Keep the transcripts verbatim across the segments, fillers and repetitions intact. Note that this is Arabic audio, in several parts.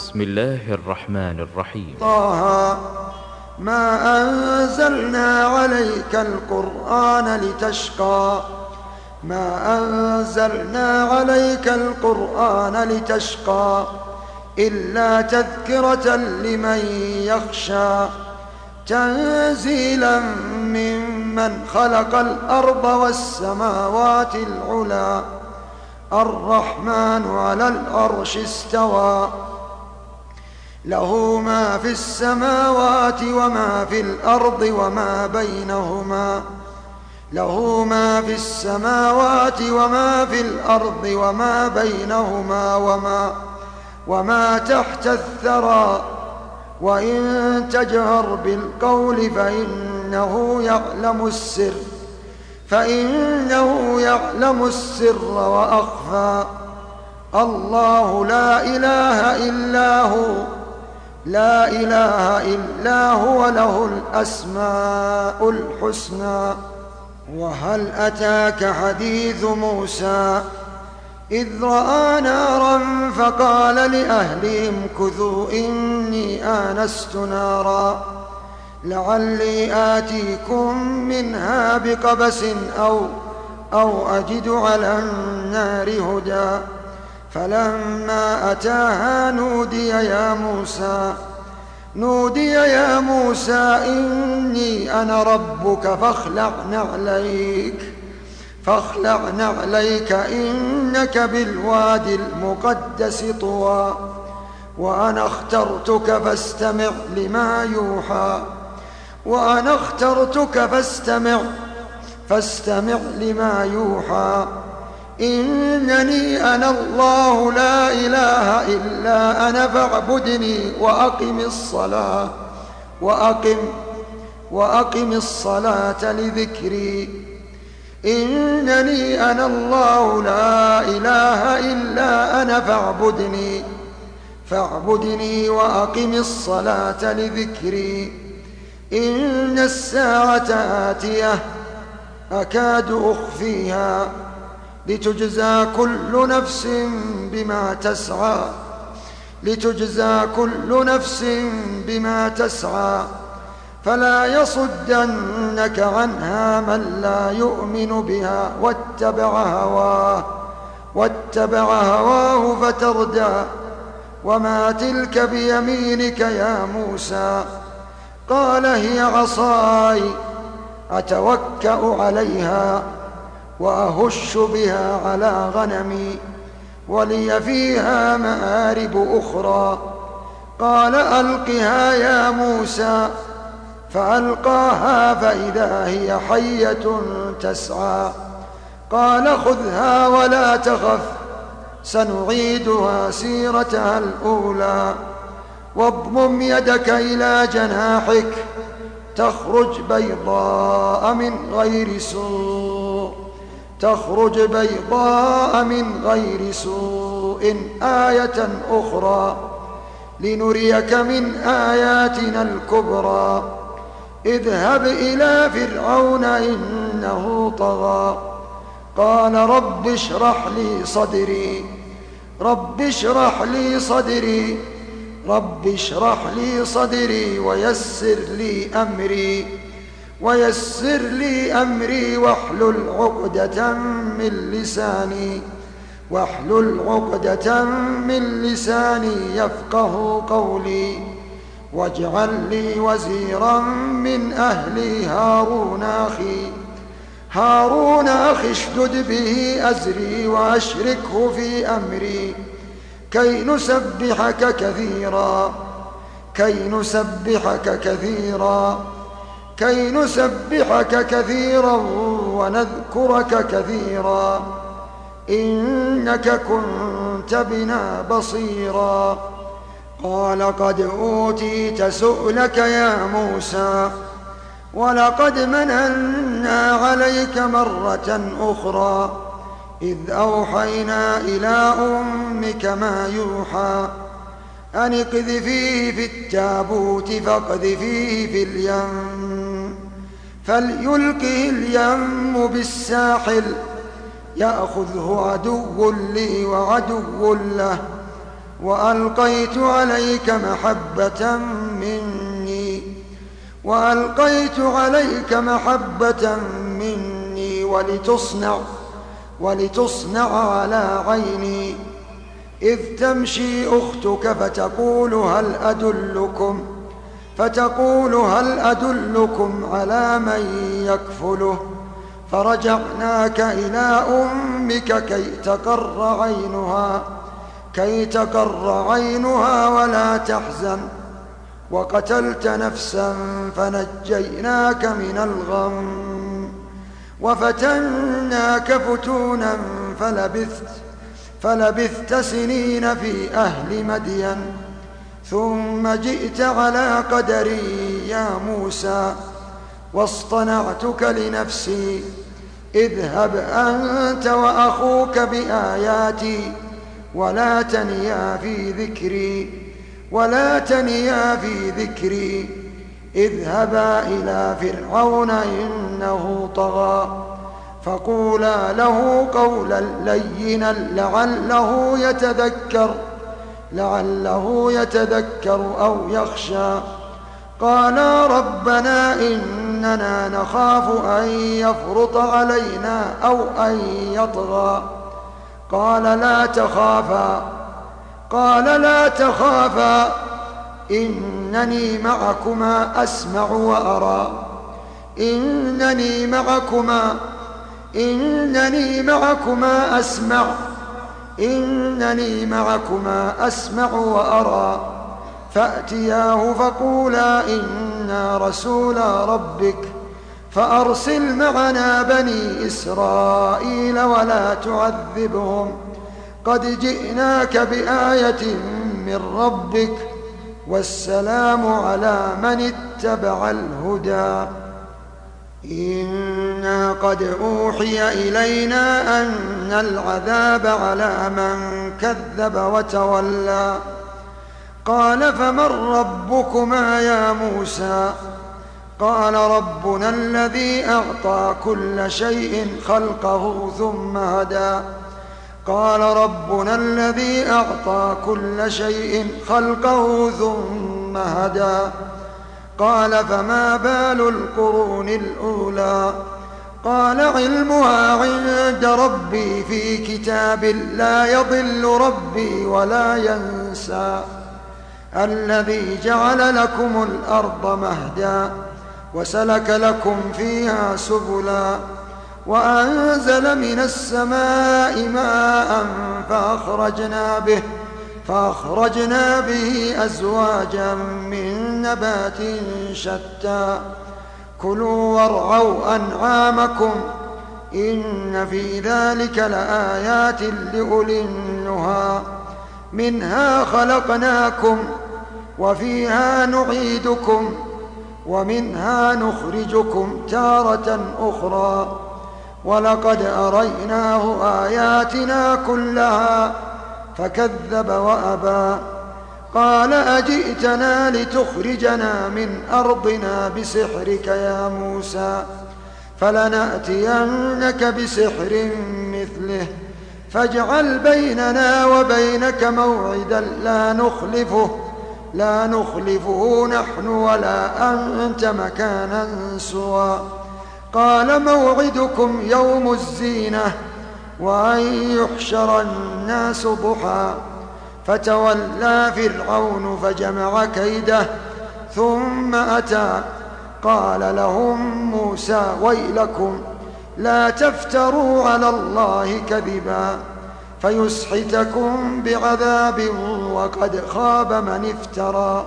بسم الله الرحمن الرحيم. طه ما أنزلنا عليك القرآن لتشقى ما أنزلنا عليك القرآن لتشقى إلا تذكرة لمن يخشى تنزيلا ممن خلق الأرض والسماوات العلى الرحمن على العرش استوى له ما في السماوات وما في الأرض وما بينهما له ما في السماوات وما في الأرض وما بينهما وما وما تحت الثرى وإن تجهر بالقول فإنه يعلم السر فإنه يعلم السر وأخفى الله لا إله إلا هو لا إله إلا هو له الأسماء الحسنى. وهل أتاك حديث موسى إذ رأى نارا فقال لأهلهم كثوا إني آنست نارا لعلي آتيكم منها بقبس أو, أو أجد على النار هدى فلما أتاها نودي يا موسى نودي يا موسى إني أنا ربك فاخلع نعليك فاخلع نعليك إنك بالوادي المقدس طوى وأنا اخترتك فاستمع لما يوحى وأنا اخترتك فاستمع فاستمع لما يوحى إنني أنا الله لا إله إلا أنا فاعبدني وأقم الصلاة وأقم وأقم الصلاة لذكري إنني أنا الله لا إله إلا أنا فاعبدني فاعبدني وأقم الصلاة لذكري إن الساعة آتية أكاد أخفيها لتجزى كل نفس بما تسعى لتجزى كل نفس بما تسعى فلا يصدنك عنها من لا يؤمن بها واتبع هواه واتبع هواه فتردى وما تلك بيمينك يا موسى قال هي عصاي أتوكأ عليها وأهش بها على غنمي ولي فيها مآرب أخرى قال ألقها يا موسى فألقاها فإذا هي حية تسعى قال خذها ولا تخف سنعيدها سيرتها الأولى واضمم يدك إلى جناحك تخرج بيضاء من غير سوء تخرج بيضاء من غير سوء آية أخرى لنريك من آياتنا الكبرى اذهب إلى فرعون إنه طغى قال رب اشرح لي صدري رب اشرح لي صدري رب اشرح لي صدري ويسر لي أمري ويسر لي أمري واحلل عقدة من لساني واحلل عقدة من لساني يفقه قولي واجعل لي وزيرا من أهلي هارون أخي هارون أخي اشدد به أزري وأشركه في أمري كي نسبحك كثيرا كي نسبحك كثيرا كي نسبحك كثيرا ونذكرك كثيرا إنك كنت بنا بصيرا قال قد أوتيت سؤلك يا موسى ولقد مننا عليك مرة أخرى إذ أوحينا إلى أمك ما يوحى أن اقذفيه في التابوت فاقذفيه في اليم فليلقه اليم بالساحل يأخذه عدو لي وعدو له وألقيت عليك محبة مني وألقيت عليك محبة مني ولتصنع ولتصنع على عيني إذ تمشي أختك فتقول هل أدلكم فتقول هل أدلكم على من يكفله فرجعناك إلى أمك كي تقر عينها كي تقر عينها ولا تحزن وقتلت نفسا فنجيناك من الغم وفتناك فتونا فلبثت فلبثت سنين في أهل مدين ثم جئت على قدري يا موسى واصطنعتك لنفسي اذهب أنت وأخوك بآياتي ولا تنيا في ذكري ولا تنيا في ذكري اذهبا إلى فرعون إنه طغى فقولا له قولا لينا لعله يتذكر لعله يتذكر أو يخشى قالا ربنا إننا نخاف أن يفرط علينا أو أن يطغى قال لا تخافا قال لا تخافا إنني معكما أسمع وأرى إنني معكما إنني معكما أسمع إنني معكما أسمع وأرى فأتياه فقولا إنا رسولا ربك فأرسل معنا بني إسرائيل ولا تعذبهم قد جئناك بآية من ربك والسلام على من اتبع الهدى إنا قد أوحي إلينا أن العذاب على من كذب وتولى قال فمن ربكما يا موسى قال ربنا الذي أعطى كل شيء خلقه ثم هدى قال ربنا الذي أعطى كل شيء خلقه ثم هدى قال فما بال القرون الأولى قال علمها عند ربي في كتاب لا يضل ربي ولا ينسى الذي جعل لكم الأرض مهدا وسلك لكم فيها سبلا وأنزل من السماء ماء فأخرجنا به فأخرجنا به أزواجا من نبات شتى كلوا وارعوا أنعامكم إن في ذلك لآيات لأولي النهى منها خلقناكم وفيها نعيدكم ومنها نخرجكم تارة أخرى ولقد أريناه آياتنا كلها فكذب وأبى قال أجئتنا لتخرجنا من أرضنا بسحرك يا موسى فلنأتينك بسحر مثله فاجعل بيننا وبينك موعدا لا نخلفه لا نخلفه نحن ولا أنت مكانا سوى قال موعدكم يوم الزينة وأن يحشر الناس ضحى فتولى فرعون فجمع كيده ثم أتى قال لهم موسى ويلكم لا تفتروا على الله كذبا فيسحتكم بعذاب وقد خاب من افترى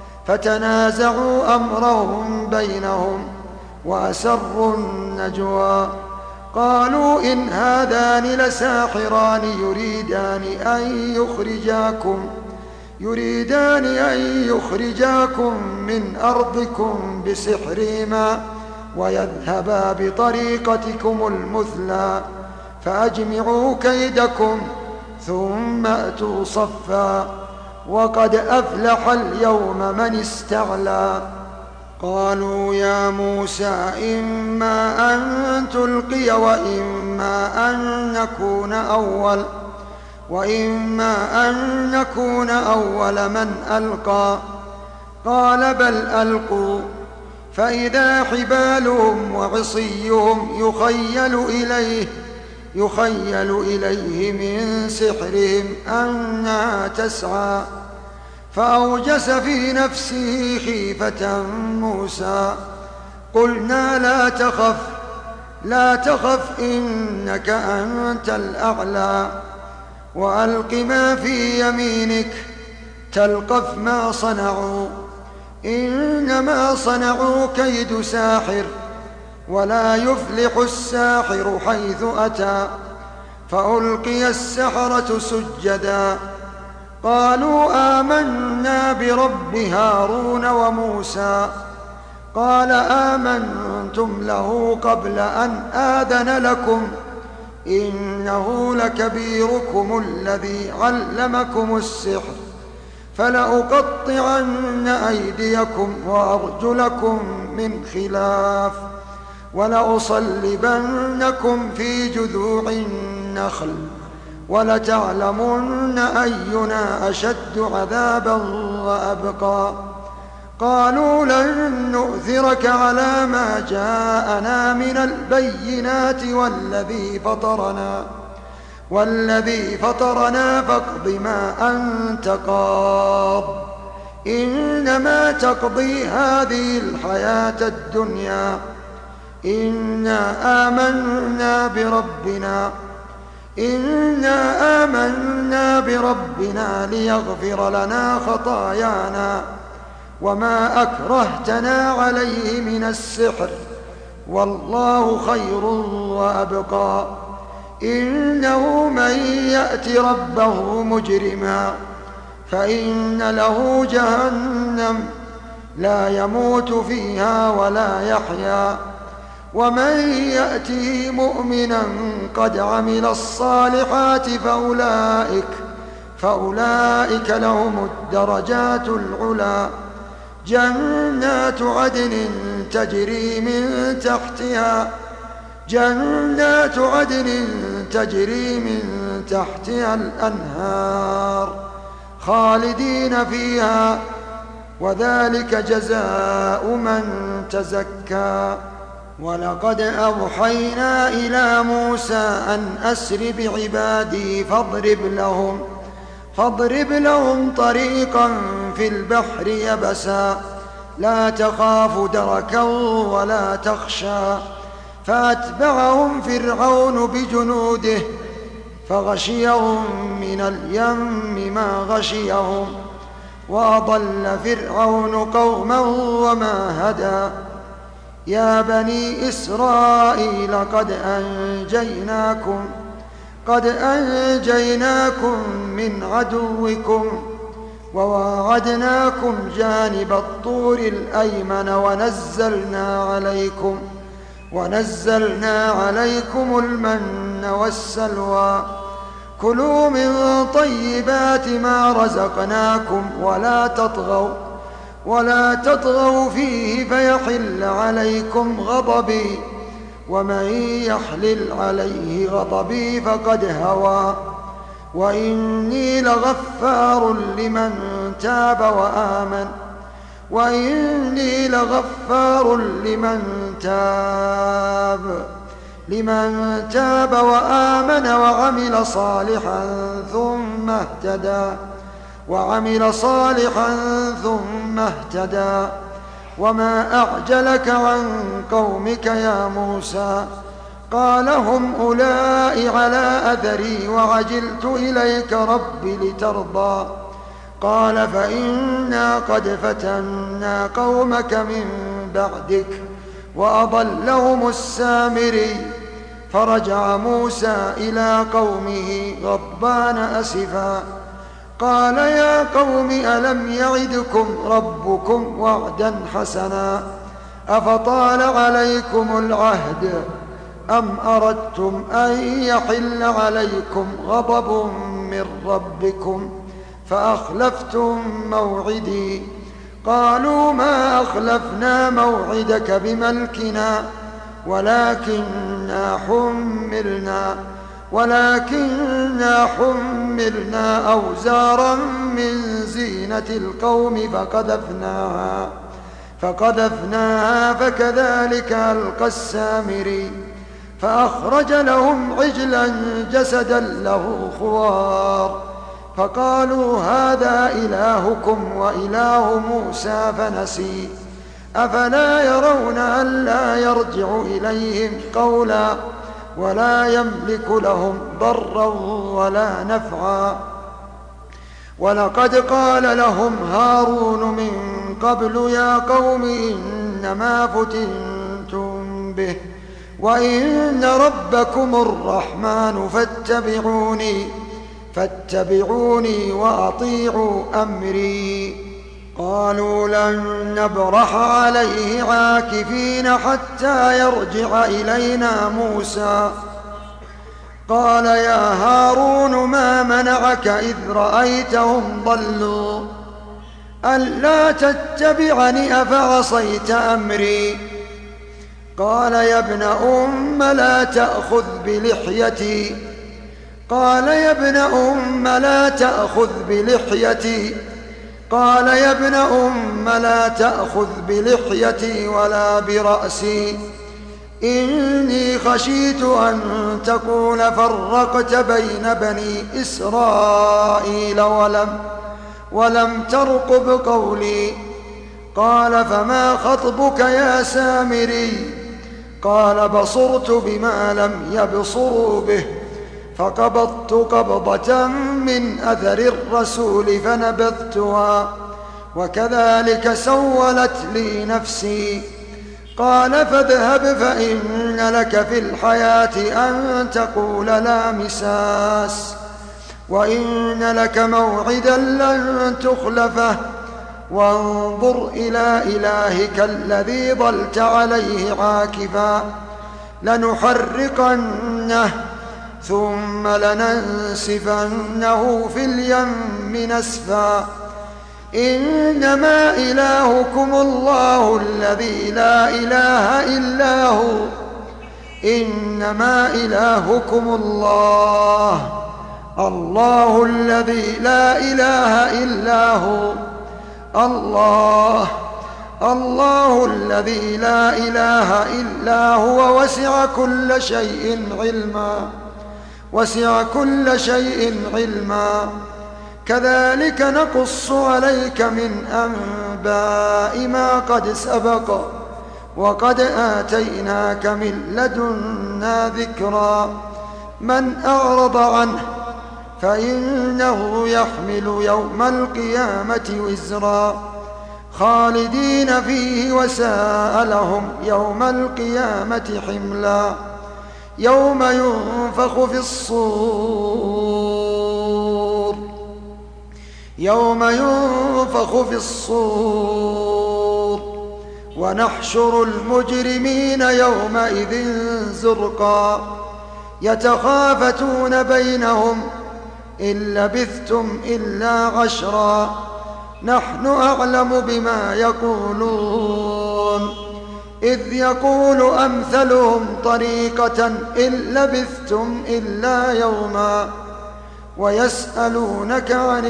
فتنازعوا أمرهم بينهم وأسروا النجوى قالوا إن هذان لساحران يريدان أن يخرجاكم يريدان أن يخرجاكم من أرضكم بسحرهما ويذهبا بطريقتكم المثلى فأجمعوا كيدكم ثم أتوا صفا وقد أفلح اليوم من استعلى قالوا يا موسى إما أن تلقي وإما أن نكون أول وإما أن نكون أول من ألقى. قال بل ألقوا، فإذا حبالهم وعصيهم يخيل إليه يخيل إليه من سحرهم أنها تسعى. فأوجس في نفسه خيفة موسى. قلنا لا تخف لا تخف إنك أنت الأعلى، وألق ما في يمينك تلقف ما صنعوا، إنما صنعوا كيد ساحر، ولا يفلح الساحر حيث أتى. فألقي السحرة سجدا قالوا آمنا برب هارون وموسى. قال آمنتم له قبل أن آذن لكم، إنه لكبيركم الذي علمكم السحر، فلأقطعن أيديكم وأرجلكم من خلاف، ولأصلبنكم في جذوع النخل، ولتعلمن أينا أشد عذابا وأبقى. قالوا لن نؤثرك على ما جاءنا من البينات والذي فطرنا والذي فطرنا فاقض ما أنت قاض، إنما تقضي هذه الحياة الدنيا. إنا آمنا بربنا إنا آمنا بربنا ليغفر لنا خطايانا، وما أكرهتنا عليه من السحر، والله خير وأبقى. إنه من يأت ربه مجرما فإن له جهنم لا يموت فيها ولا يحيا، ومن يأته مؤمنا قد عمل الصالحات فأولئك فأولئك لهم الدرجات العلى. جنات عدن تجري من تحتها جنات عدن تجري من تحتها الأنهار خالدين فيها، وذلك جزاء من تزكى. ولقد أوحينا إلى موسى أن أسر بعبادي فاضرب لهم فاضرب لهم طريقا في البحر يبسا لا تخاف دركا ولا تخشى. فأتبعهم فرعون بجنوده فغشيهم من اليم ما غشيهم، وأضل فرعون قومه وما هدى. يا بني إسرائيل قد أنجيناكم قد أنجيناكم من عدوكم، وواعدناكم جانب الطور الأيمن، ونزلنا عليكم ونزلنا عليكم المن والسلوى. كلوا من طيبات ما رزقناكم ولا تطغوا ولا تطغوا فيه فيحل عليكم غضبي، ومن يحلل عليه غضبي فقد هوى. وإني لغفار لمن تاب وآمن وإني لغفار لمن تاب لمن تاب وآمن وعمل صالحا ثم اهتدى وعمل صالحا ثم اهتدى. وما أعجلك عن قومك يا موسى؟ قال هم أولئك على أثري وعجلت إليك رب لترضى. قال فإنا قد فتنا قومك من بعدك وأضلهم السامري. فرجع موسى إلى قومه غضبان أسفا قال يا قوم ألم يعدكم ربكم وعدا حسنا أفطال عليكم العهد أم أردتم أن يحل عليكم غضب من ربكم فأخلفتم موعدي؟ قالوا ما أخلفنا موعدك بملكنا ولكننا حملنا ولكننا حملنا أوزارا من زينة القوم فقذفناها فقذفناها فكذلك ألقى السامري فأخرج لهم عجلا جسدا له خوار فقالوا هذا إلهكم وإله موسى فنسي أفلا يرون ألا يرجع إليهم قولا ولا يملك لهم ضرا ولا نفعا ولقد قال لهم هارون من قبل يا قوم إنما فتنتم به وإن ربكم الرحمن فاتبعوني فاتبعوني وأطيعوا أمري قالوا لن نبرح عليه عاكفين حتى يرجع إلينا موسى قال يا هارون ما منعك إذ رأيتهم ضلوا ألا تتبعني أفعصيت أمري قال يا ابن أم لا تأخذ بلحيتي قال يا ابن أم لا تأخذ بلحيتي قال يا ابن أم لا تأخذ بلحيتي ولا برأسي إني خشيت أن تقول فرقت بين بني إسرائيل ولم ولم ترقب قولي قال فما خطبك يا سامري قال بصرت بما لم يبصروا به فقبضت قبضة من أثر الرسول فنبذتها وكذلك سولت لي نفسي قال فاذهب فإن لك في الحياة أن تقول لا مساس وإن لك موعدا لن تخلفه وانظر إلى إلهك الذي ظلت عليه عاكفا لنحرقنه ثم لننسفنه في اليم نسفا إنما إلهكم الله الذي لا إله إلا هو إنما إلهكم الله الله الذي لا إله إلا هو الله الله الذي لا إله إلا هو وسع كل شيء علما وسع كل شيء علما كذلك نقص عليك من أنباء ما قد سبق وقد آتيناك من لدنا ذكرا من أعرض عنه فإنه يحمل يوم القيامة وزرا خالدين فيه وساء لهم يوم القيامة حملا يوم ينفخ في الصور يوم ينفخ في الصور ونحشر المجرمين يومئذ زرقا يتخافتون بينهم إن لبثتم إلا عشرا نحن أعلم بما يقولون إذ يقول أمثلهم طريقة إن لبثتم إلا يوما ويسألونك عن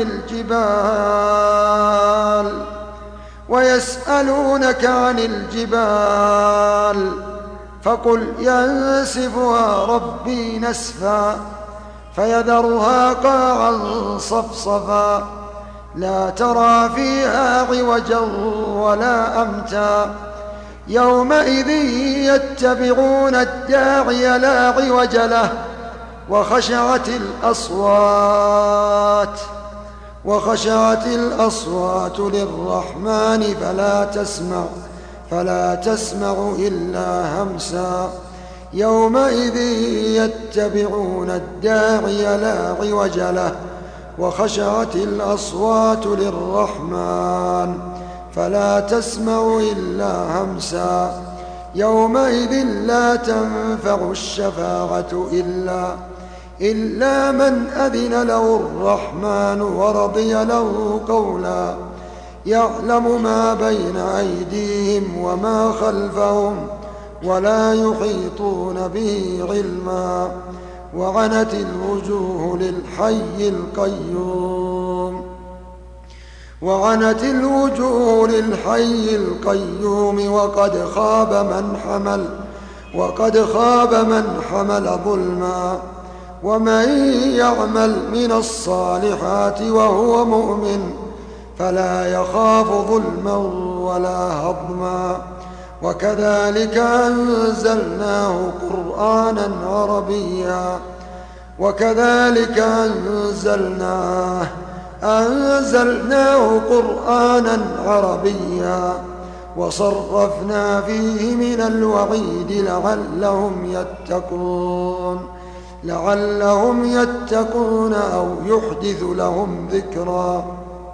الجبال ويسألونك عن الجبال فقل ينسفها ربي نسفا فيذرها قاعا صفصفا لا ترى فيها عوجا ولا أمتا يومئذ يتبعون الداعي لا عوج له وخشعت الأصوات وخشعت الأصوات للرحمن فلا تسمع فلا تسمع إلا همسا يومئذ يتبعون الداعي لا عوج له وخشعت الأصوات للرحمن فلا تسمع إلا همسا يومئذ لا تنفع الشفاعة إلا إلا من أذن له الرحمن ورضي له قولا يعلم ما بين أيديهم وما خلفهم ولا يحيطون به علما وعنت الوجوه للحي القيوم وعنت الوجوه للحي القيوم وقد خاب من حمل وقد خاب من حمل ظلما. ومن يعمل من الصالحات وهو مؤمن فلا يخاف ظلما ولا هضما. وكذلك أنزلناه قرآنا عربيا وكذلك أنزلناه أنزلناه قرآنا عربيا وصرفنا فيه من الوعيد لعلهم يتقون لعلهم يتقون أو يحدث لهم ذكرا.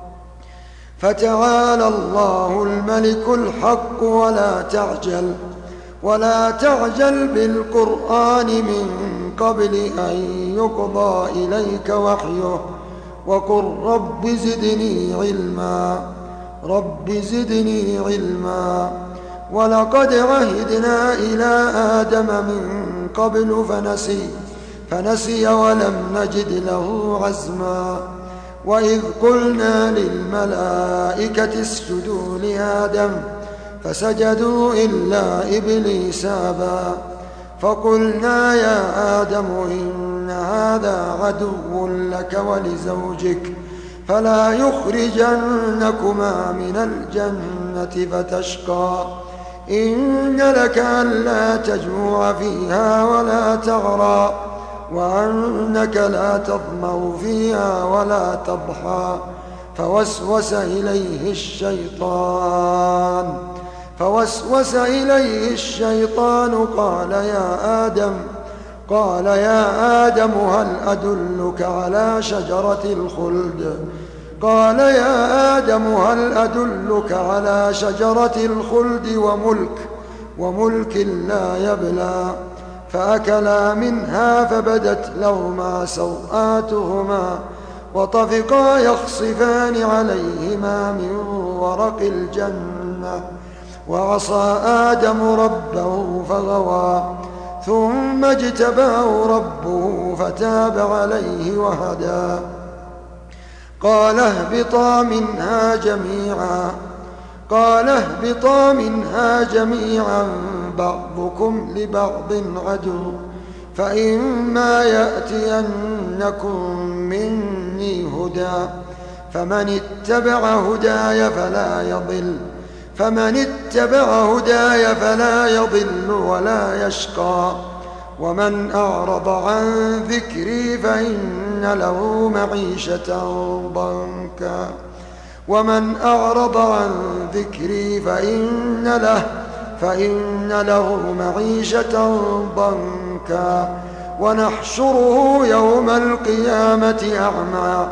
فتعالى الله الملك الحق ولا تعجل ولا تعجل بالقرآن من قبل أن يقضى إليك وحيه وقل رب زدني علما رب زدني علما. ولقد عهدنا إلى آدم من قبل فنسي فنسي ولم نجد له عزما. وإذ قلنا للملائكة اسجدوا لآدم فسجدوا إلا إبليس أبى فقلنا يا آدم إن هذا عدو لك ولزوجك فلا يخرجنكما من الجنة فتشقى. إن لك ألا تجوع فيها ولا تغرى وأنك لا تظمأ فيها ولا تضحى. فوسوس إليه الشيطان فوسوس إليه الشيطان قال يا آدم قال يا آدم هل أدلك على شجرة الخلد قال يا آدم هل أدلك على شجرة الخلد وملك وملك لا يبلى. فأكلا منها فبدت لهما سوآتهما وطفقا يخصفان عليهما من ورق الجنة وعصى آدم ربه فغوى ثم اجتباه ربه فتاب عليه وهدى. قال اهبطا منها جميعا قال اهبطا منها جميعا بعضكم لبعض عدو فإما يأتينكم مني هدى فمن اتبع هداي فلا يضل فمن اتبع هداي فلا يضل ولا يشقى. ومن أعرض عن ذكري فإن له معيشة ضنكا ومن أعرض عن ذكري فإن له فإن له معيشة ضنكا ونحشره يوم القيامة أعمى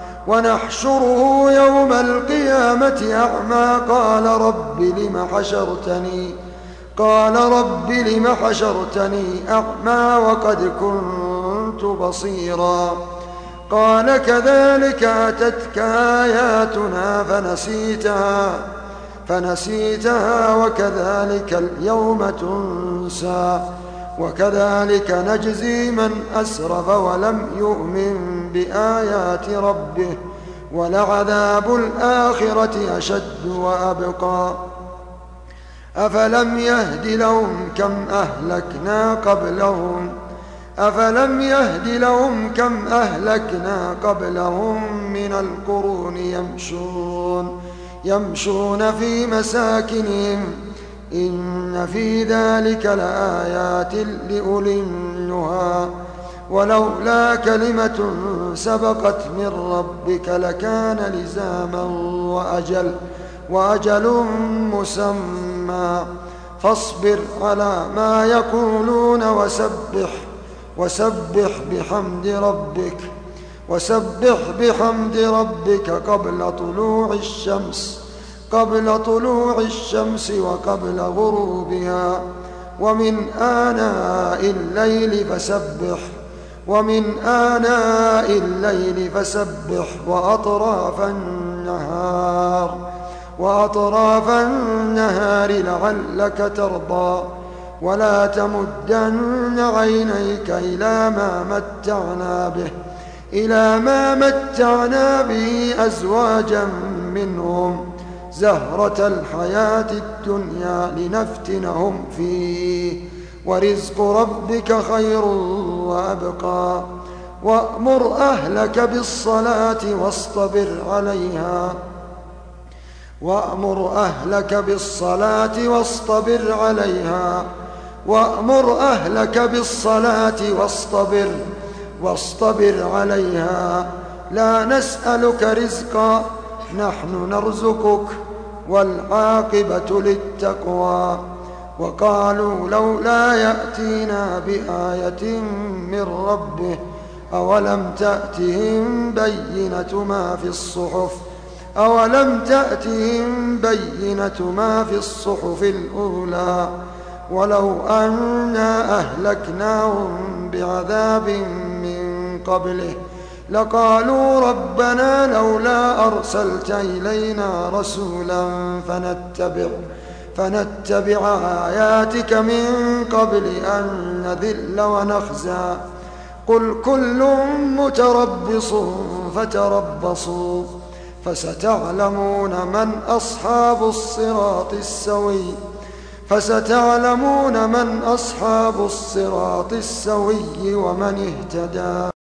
ونحشره يوم القيامة أعمى قال رب لم حشرتني قال رب لم حشرتني أعمى وقد كنت بصيرا. قال كذلك أتتك آياتنا فنسيتها فنسيتها وكذلك اليوم تنسى وكذلك نجزي من أسرف ولم يؤمن بآيات ربه ولعذاب الآخرة أشد وأبقى. أفلم يهد لهم كم أهلكنا قبلهم أفلم يهد لهم كم أهلكنا قبلهم من القرون يمشون يمشون في مساكنهم إن في ذلك لآيات لأولي النهى ولولا كلمة سبقت من ربك لكان لزاما وأجل وأجل مسمى. فاصبر على ما يقولون وسبح وسبح بحمد ربك وسبح بحمد ربك قبل طلوع الشمس قبل طلوع الشمس وقبل غروبها ومن آناء الليل فسبح ومن آناء الليل فسبح وأطراف النهار وأطراف النهار لعلك ترضى. ولا تمدن عينيك إلى ما متعنا به إلى ما متعنا به أزواجا منهم زهرة الحياة الدنيا لنفتنهم فيه ورزق ربك خير وأبقى وأمر أهلك بالصلاة واصطبر عليها وأمر أهلك بالصلاة واصطبر عليها وأمر أهلك بالصلاة واصطبر واصطبر عليها لا نسألك رزقا نحن نرزقك والعاقبة للتقوى وقالوا لولا يأتينا بآية من ربه أولم تأتهم بينة ما في الصحف أولم تأتهم بينة ما في الصحف الأولى ولو أنا أهلكناهم بعذاب من قبله لقالوا ربنا لولا أرسلت إلينا رسولا فنتبع فنتبع آياتك من قبل أن نذل ونخزى قل كل متربص فتربصوا فستعلمون من أصحاب الصراط السوي فستعلمون من أصحاب الصراط السوي ومن اهتدى.